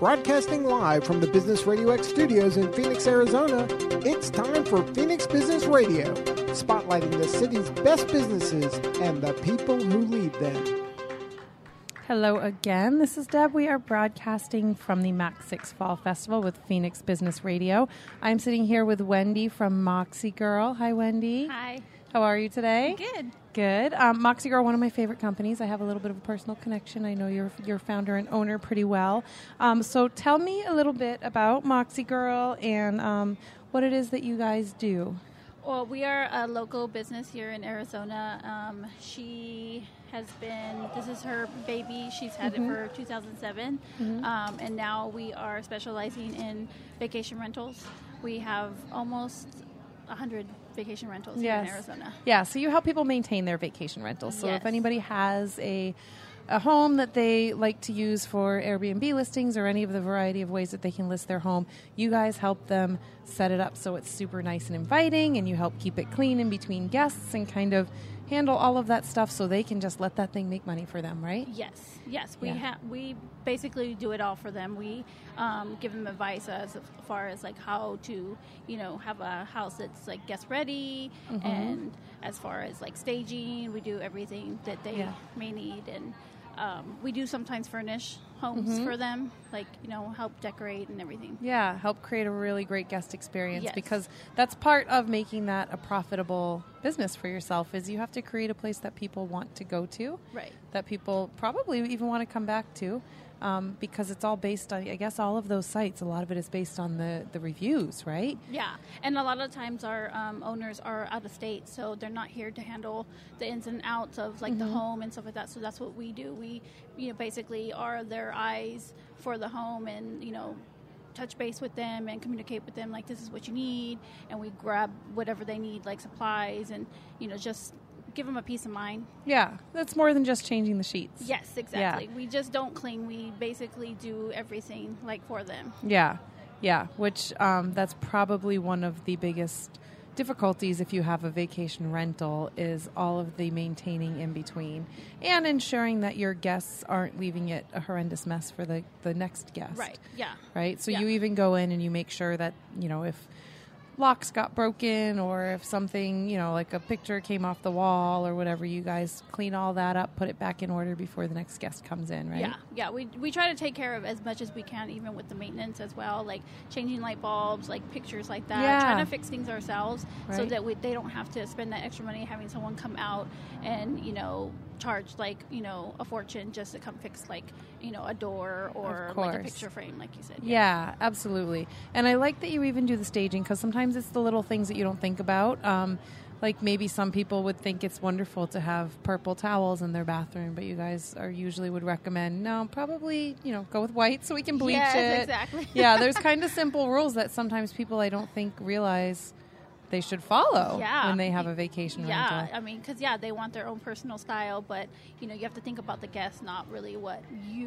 Broadcasting live from the Business Radio X studios in Phoenix, Arizona, it's time for Phoenix Business Radio, spotlighting the city's best businesses and the people who lead them. Hello again. This is Deb. We are broadcasting from the MAC 6 Fall Festival with Phoenix Business Radio. I'm sitting here with Wendy from Moxie Girl. Hi, Wendy. Hi. How are you today? Good. Good. Moxie Girl, one of my favorite companies. I have a little bit of a personal connection. I know your founder and owner pretty well. So tell me a little bit about Moxie Girl and what it is that you guys do. Well, we are a local business here in Arizona. This is her baby. She's had it for 2007. And now we are specializing in vacation rentals. We have almost 100 vacation rentals here in Arizona. Yeah, so you help people maintain their vacation rentals. So Yes. if anybody has a home that they like to use for Airbnb listings or any of the variety of ways that they can list their home, you guys help them set it up so it's super nice and inviting, and you help keep it clean in between guests and kind of handle all of that stuff so they can just let that thing make money for them, right? Yes. We basically do it all for them. We give them advice as far as like how to, have a house that's like guest ready, and as far as like staging, we do everything that they may need, and we do sometimes furnish homes for them, like, help decorate and everything. Yeah, help create a really great guest experience, Yes. because that's part of making that a profitable business for yourself is you have to create a place that people want to go to, Right. that people probably even want to come back to, because it's all based on, I guess, all of those sites. A lot of it is based on the reviews, right? Yeah, and a lot of times our owners are out of state, so they're not here to handle the ins and outs of like the home and stuff like that. So that's what we do. We, basically are their eyes for the home, and touch base with them and communicate with them like this is what you need, and we grab whatever they need, like supplies, and just give them a peace of mind. Yeah, that's more than just changing the sheets. Yes, exactly. We just don't clean. We basically do everything like for them. Yeah, which that's probably one of the biggest difficulties if you have a vacation rental is all of the maintaining in between and ensuring that your guests aren't leaving it a horrendous mess for the next guest. Right, yeah. Right? So Yeah. you even go in and you make sure that, if locks got broken or if something, like a picture came off the wall or whatever, you guys clean all that up, put it back in order before the next guest comes in, right? Yeah. We try to take care of as much as we can, even with the maintenance as well, like changing light bulbs, like pictures like that. Yeah. Trying to fix things ourselves so Right. that they don't have to spend that extra money having someone come out and, charge like, a fortune just to come fix like, a door or like a picture frame, like you said. Yeah, absolutely. And I like that you even do the staging because sometimes it's the little things that you don't think about. Like maybe some people would think it's wonderful to have purple towels in their bathroom, but you guys usually would recommend, no, probably, go with white so we can bleach Yes, it. exactly. Yeah, there's kind of simple rules that sometimes people I don't think realize they should follow when they have a vacation rental. Yeah, I mean, because, they want their own personal style, but, you have to think about the guests, not really what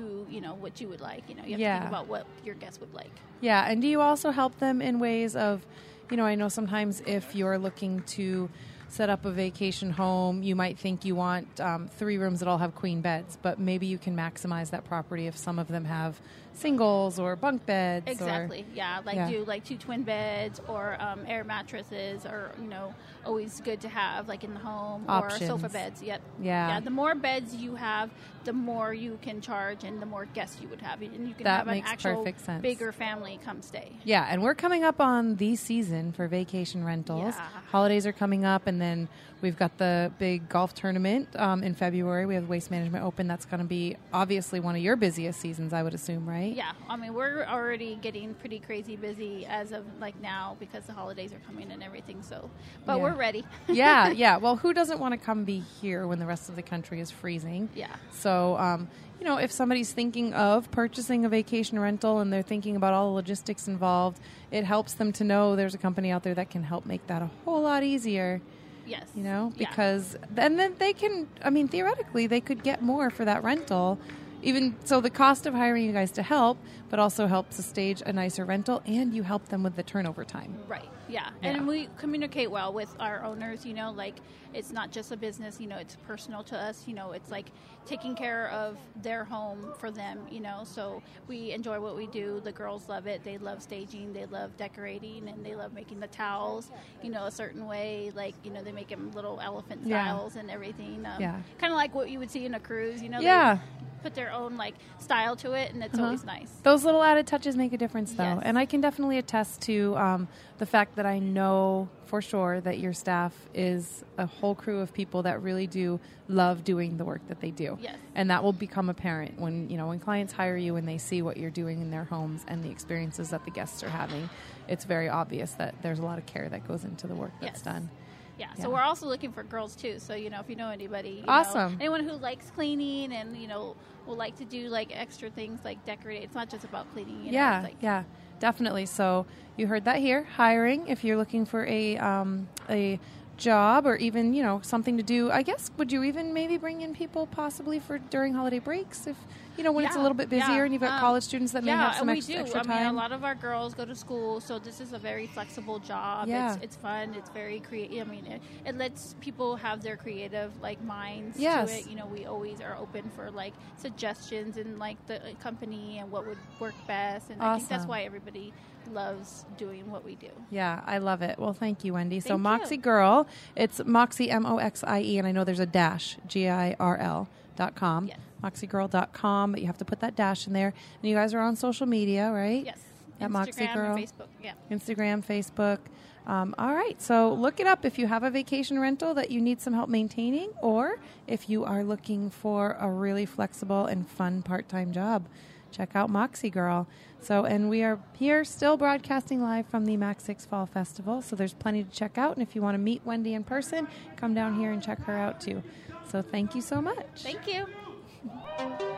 what you would like. You have to think about what your guests would like. Yeah, and do you also help them in ways of, I know sometimes if you're looking to set up a vacation home, you might think you want 3 rooms that all have queen beds, but maybe you can maximize that property if some of them have singles or bunk beds. Exactly. Do like 2 twin beds or air mattresses, or always good to have like in the home. Options. Or sofa beds. Yep. Yeah. The more beds you have, the more you can charge and the more guests you would have, and you can That have an makes actual perfect sense. bigger family come stay. Yeah, and we're coming up on the season for vacation rentals. Yeah. Holidays are coming up, and then we've got the big golf tournament in February. We have Waste Management Open. That's going to be obviously one of your busiest seasons, I would assume, right? Yeah, I mean, we're already getting pretty crazy busy as of like now because the holidays are coming and everything. So, but we're ready. Yeah. Well, who doesn't want to come be here when the rest of the country is freezing? Yeah. So, if somebody's thinking of purchasing a vacation rental and they're thinking about all the logistics involved, it helps them to know there's a company out there that can help make that a whole lot easier. Yes. Because then they can, theoretically, they could get more for that rental. Even so, the cost of hiring you guys to help, but also helps to stage a nicer rental, and you help them with the turnover time. Right. Yeah, and we communicate well with our owners, like it's not just a business, it's personal to us, it's like taking care of their home for them, so we enjoy what we do. The girls love it. They love staging, they love decorating, and they love making the towels, a certain way, like, they make them little elephant styles and everything. Kind of like what you would see in a cruise, they put their own like style to it, and it's always nice. Those little added touches make a difference, though. Yes. And I can definitely attest to the fact that I know for sure that your staff is a whole crew of people that really do love doing the work that they do. Yes. And that will become apparent when clients hire you and they see what you're doing in their homes and the experiences that the guests are having. It's very obvious that there's a lot of care that goes into the work that's done. Yeah, so we're also looking for girls too. So, if you know anybody, awesome. Anyone who likes cleaning and, will like to do like extra things like decorate. It's not just about cleaning. Yeah, definitely. So you heard that here. Hiring, if you're looking for a job or even, something to do, I guess, would you even maybe bring in people possibly for during holiday breaks if, when it's a little bit busier and you've got college students that may have some extra time? I mean, a lot of our girls go to school, so this is a very flexible job. Yeah. It's fun. It's very creative. I mean, it lets people have their creative, like, minds to it. We always are open for, like, suggestions and, like, the company and what would work best. And I think that's why everybody loves doing what we do. Yeah, I love it. Well, thank you, Wendy. So Moxie you. Girl, it's Moxie, MOXIE, and I know there's a dash, GIRL.com. Yes. MoxieGirl.com, but you have to put that dash in there. And you guys are on social media, right? Yes. At Instagram Moxie Girl. and Facebook, yeah. Instagram, Facebook. All right, so look it up if you have a vacation rental that you need some help maintaining, or if you are looking for a really flexible and fun part-time job. Check out Moxie Girl. So, and we are here still broadcasting live from the Max 6 Fall Festival, so there's plenty to check out. And if you want to meet Wendy in person, come down here and check her out too. So thank you so much. Thank you.